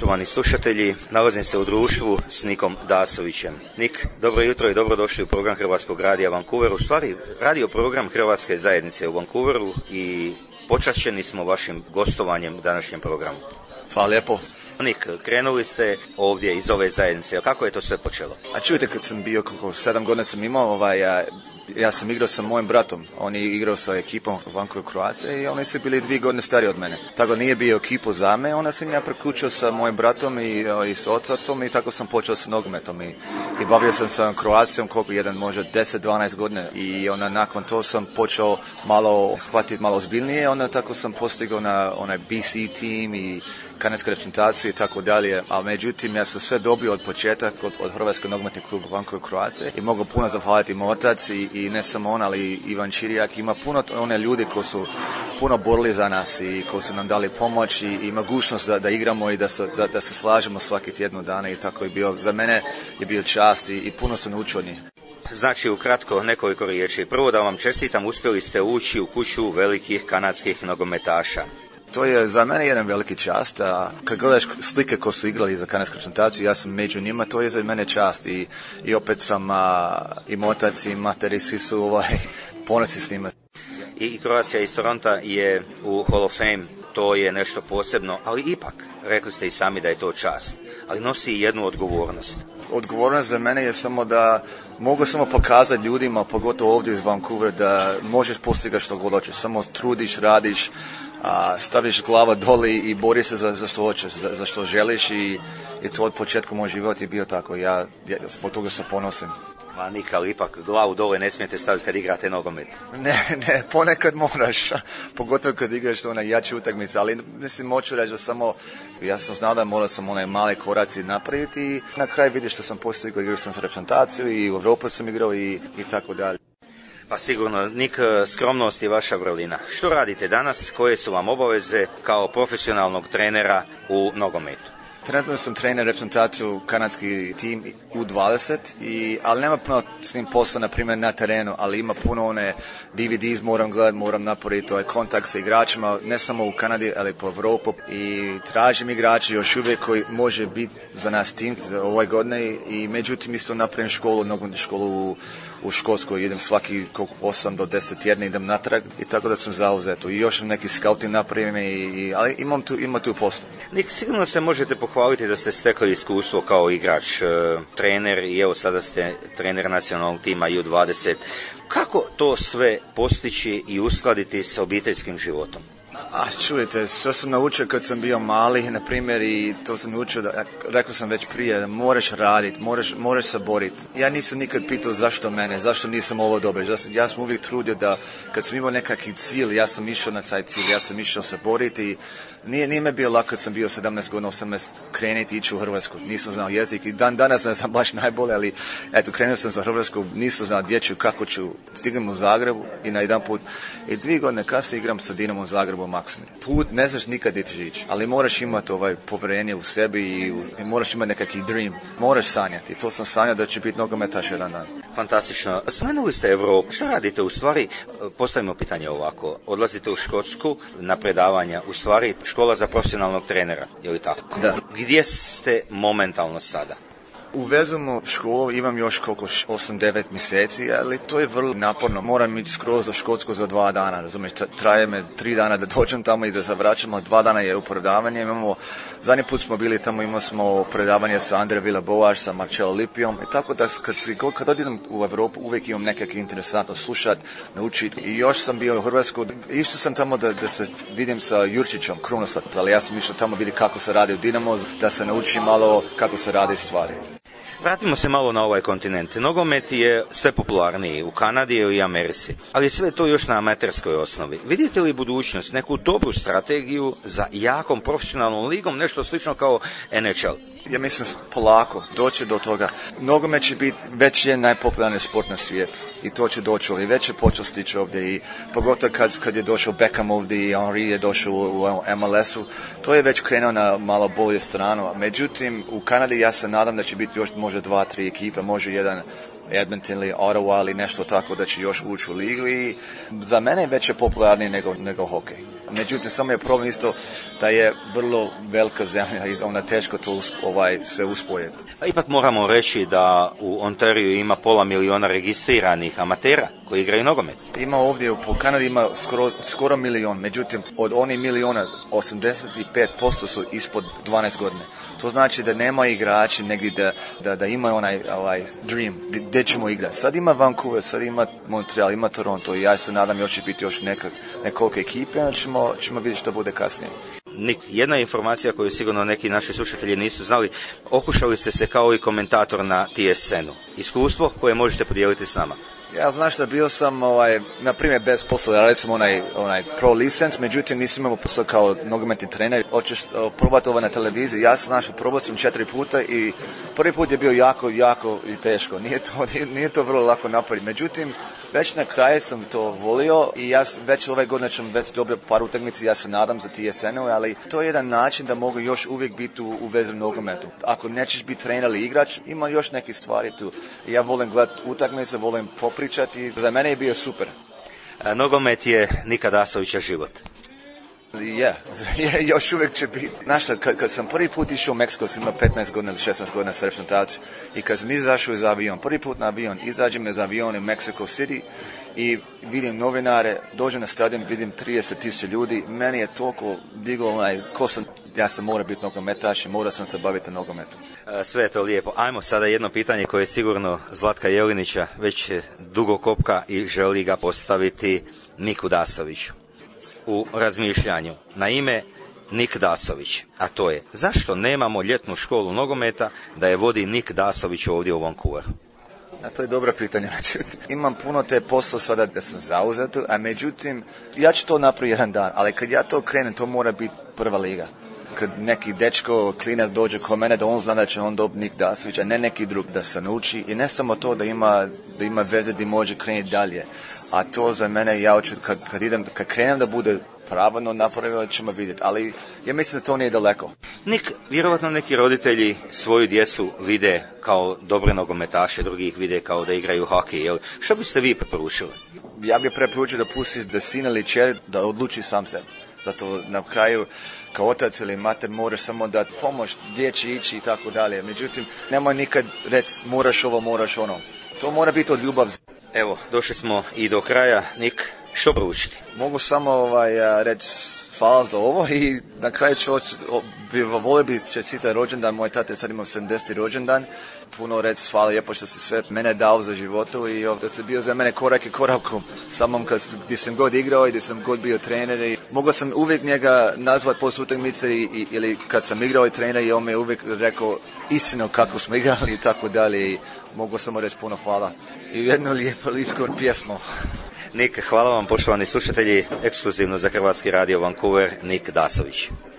Poštovani slušatelji, nalazim se u društvu s Nikom Dasovićem. Nik, dobro jutro i dobrodošli u program Hrvatskog radija Vancouver, u stvari radio program Hrvatske zajednice u Vancouveru i počašćeni smo vašim gostovanjem u današnjem programu. Hvala lijepo. Nik, krenuli ste ovdje iz ove zajednice, kako je to sve počelo? A čujte, kad sam bio, 7 godina sam imao, ja sam igrao sa mojim bratom, on je igrao sa ekipom Vancouver Croatia i oni su bili 2 godine stariji od mene. Tako nije bio ekipu za me, onda sam ja priključio sa mojim bratom i s ocacom i tako sam počeo sa nogometom i bavio sam sa Croacijom koliko jedan može 10-12 godina i onda nakon to sam počeo hvatiti malo ozbiljnije, onda tako sam postigao na onaj BC tim i kanadsku reprezentaciju i tako dalje, a međutim ja sam sve dobio od početka od Hrvatske nogometne kluba Vancouver Croatia i mogu puno zahvaliti moj otac i ne samo on, ali i Ivan Čirijak. Ima puno one ljudi koji su puno borili za nas i koji su nam dali pomoć i mogućnost da igramo i da se slažemo svaki tjednu dana i tako je bio. Za mene je bio čast i puno sam naučio od njih. Znači, ukratko nekoliko riječi. Prvo da vam čestitam, uspjeli ste ući u kuću velikih kanadskih nogometaša. To je za mene jedan veliki čast, a kad gledaš slike ko su igrali za kanadsku reprezentaciju, ja sam među njima, to je za mene čast i opet sam i moj otac i materi, svi su ponosni s njima. I Croatia iz Toronta je u Hall of Fame, to je nešto posebno, ali ipak, rekli ste i sami da je to čast, ali nosi i jednu odgovornost. Odgovornost za mene je samo da mogu samo pokazati ljudima, pogotovo ovdje iz Vancouvera, da možeš postigati što god hoćeš, samo trudiš, radiš, staviš glava doli i bori se za što hoćeš, za što želiš i to od početka moj život je bio tako. Ja zbog toga se ponosim. Ma Nik, ali ipak glavu dole ne smijete staviti kad igrate nogomet. Ne, ponekad moraš, pogotovo kad igraš onaj jači utakmice, ali mislim moću reći da samo, ja sam znao da morao sam onaj male koraci napraviti i na kraju vidiš što sam postigao, igrao sam sa reprezentacijom i u Europi sam igrao i tako dalje. Pa sigurno, Nik, skromnost je vaša vrlina. Što radite danas? Koje su vam obaveze kao profesionalnog trenera u nogometu? Trenutno sam trener reprezentaciju kanadski tim U20, ali nema puno s njim posla, na primjer, na terenu, ali ima puno one DVDs, moram gledati, moram napraviti kontakt sa igračima, ne samo u Kanadi, ali po Europu i tražim igrače još uvijek koji može biti za nas tim za ovoj godine i međutim isto napravim nogometnu školu u Škotskoj, idem svaki 8 do 10 tjedna idem natrag i tako da sam zauzeto. I još neki scouting napravim, ali ima tu posla. Nik, sigurno se možete pohvaliti da ste stekli iskustvo kao igrač, trener i evo sada ste trener nacionalnog tima U20. Kako to sve postići i uskladiti s obiteljskim životom? Čujete, što sam naučio kad sam bio mali, na primjer, i to sam naučio, rekao sam već prije, da moraš raditi, moraš se boriti. Ja nisam nikad pitao zašto mene, zašto nisam ovo dobro. Ja sam uvijek trudio da kad sam imao nekakvi cilj, ja sam išao na taj cilj, ja sam išao se boriti i nije me bio lako kad sam bio 17 godina, 18, krenuti ići u Hrvatsku. Nisam znao jezik i danas ne znam baš najbolje, ali eto, krenuo sam za Hrvatsku, nisam znao gdje ću, kako ću, stignem u Zagrebu i na jedan put. I 2 godine kasnije igram sa Dinamom Zagrebu u Maksimiru. Put ne znaš nikad gdje ćeš ići, ali moraš imati povjerenje u sebi i moraš imati nekakvi dream, moraš sanjati. I to sam sanjao da će biti nogometaš jedan dan. Fantastično. Spomenuli ste Europu. Što radite u stvari? Postavimo pitanje ovako. Odlazite u Škotsku na predavanja, u stvari škola za profesionalnog trenera, je li tako? Da. Gdje ste momentalno sada? Uvezujemo školu, imam još koliko 8-9 mjeseci, ali to je vrlo naporno. Moram ići skroz do Škotsku za 2 dana, razumiješ, traje me 3 dana da dođem tamo i da se vraćamo, 2 dana je u predavanje. Zadnji put smo bili tamo, imali smo predavanje sa Andre Villaboas, sa Marcello Lippijom i tako da kad odidem u Europu uvijek imam nekako interesantno slušati, naučiti. I još sam bio u Hrvatsku, išao sam tamo da se vidim sa Jurčićom, Krunoslav, ali ja sam išao tamo vidjeti kako se radi u Dinamo, da se naučim malo kako se radi stvari. Vratimo se malo na ovaj kontinent. Nogomet je sve popularniji u Kanadi i Americi, ali sve to još na amaterskoj osnovi. Vidite li budućnost, neku dobru strategiju za jakom profesionalnom ligom, nešto slično kao NHL? Ja mislim polako doći do toga. Nogomet će biti već je najpopularniji sport na svijetu i to će doći ovdje. Već je počeo stići ovdje i pogotovo kad je došao Beckham ovdje i Henry je došao u MLS-u, to je već krenuo na malo bolje stranu. Međutim, u Kanadi ja se nadam da će biti još možda 2-3 ekipe, može jedan Edmonton ili Ottawa ili nešto tako da će još ući u ligu i za mene već je popularniji nego hokej. Međutim, samo je problem isto da je vrlo velika zemlja i onda teško to sve uspojiti. A ipak moramo reći da u Ontariju ima 500.000 registriranih amatera koji igraju nogomet. Ima ovdje, po Kanadi ima skoro 1 milion, međutim od onih miliona 85% su ispod 12 godine. To znači da nema igrači negdje da ima onaj dream, gdje ćemo igrati. Sad ima Vancouver, sad ima Montreal, ima Toronto i ja se nadam još će biti još nekoliko ekipe, onda ćemo vidjeti što bude kasnije. Nik, jedna informacija koju sigurno neki naši slušatelji nisu znali, okušali ste se kao i komentator na TSN-u. Iskustvo koje možete podijeliti s nama. Ja znaš da bio sam, na primjer, bez posla, ja recimo onaj pro licenc, međutim nisam imao posao kao nogometni trener. Hoćeš probati na televiziji, ja sam probao sam 4 puta i prvi put je bio jako i teško. Nije to vrlo lako napraviti. Međutim, već na kraju sam to volio i ja već ove godine ću već dobro par utakmici, ja se nadam za TSN-u, ali to je jedan način da mogu još uvijek biti u vezu nogometu. Ako nećeš biti trener ili igrač, ima još neke stvari tu. Ja volim gledati utakmice, volim popričati, za mene je bio super. Nogomet je Nika Dasovića život. Još uvijek će biti. Znaš, kad sam prvi put išao u Meksiko, sam imao 15 godina ili 16 godina sa reprezentacijom i kad sam izašao iz avion, prvi put na avion, izađem iz aviona u Mexico City i vidim novinare, dođem na stadion, vidim 30,000 ljudi, meni je toliko digao ja sam mora biti nogometaš i mora sam se baviti nogometom. Sve je to lijepo. Ajmo sada jedno pitanje koje je sigurno Zlatka Jelinića već dugo kopka i želi ga postaviti Niku Dasoviću. U razmišljanju na ime Nik Dasović, a to je zašto nemamo ljetnu školu nogometa da je vodi Nik Dasović ovdje u Vancouveru? A to je dobro pitanje. Imam puno te posla sada da sam zauzet, a međutim ja ću to napraviti jedan dan, ali kad ja to krenem to mora biti prva liga. Kad neki dečko, klinac dođe kod mene da on zna da će on dobiti Nik Dasović, a ne neki drug da se nauči i ne samo to da ima veze da može krenuti dalje. A to za mene ja hoću kad krenem da bude pravilno napravio ćemo vidjeti, ali ja mislim da to nije daleko. Nik, vjerovatno neki roditelji svoju djecu vide kao dobre nogometaše, drugi ih vide kao da igraju hokej. Što biste vi preporučili? Ja bih preporučio da pusti da sin ili čer da odluči sam sebe. Zato na kraju kao otac ili mater moraš samo dati pomoć gdje će ići i tako dalje. Međutim, nemoj nikad reći moraš ovo, moraš ono. To mora biti od ljubav. Evo, došli smo i do kraja. Nik, što poručiti? Mogu samo reći hvala za ovo i na kraju volio bi čestitati rođendan, moj tata sad imao 70. rođendan. Puno reći hvala lijepo što si sve mene dao za životu i da si bio za mene korak i korakom samom gdje sam god igrao i gdje sam god bio trener i mogao sam uvijek njega nazvat poslije utakmice ili kad sam igrao i trener i on me uvijek rekao istinu kako smo igrali i tako dalje i mogu samo reći puno hvala i jednu lijepu ličku pjesmu. Nik, hvala vam poštovani slušatelji, ekskluzivno za Hrvatski radio Vancouver, Nik Dasović.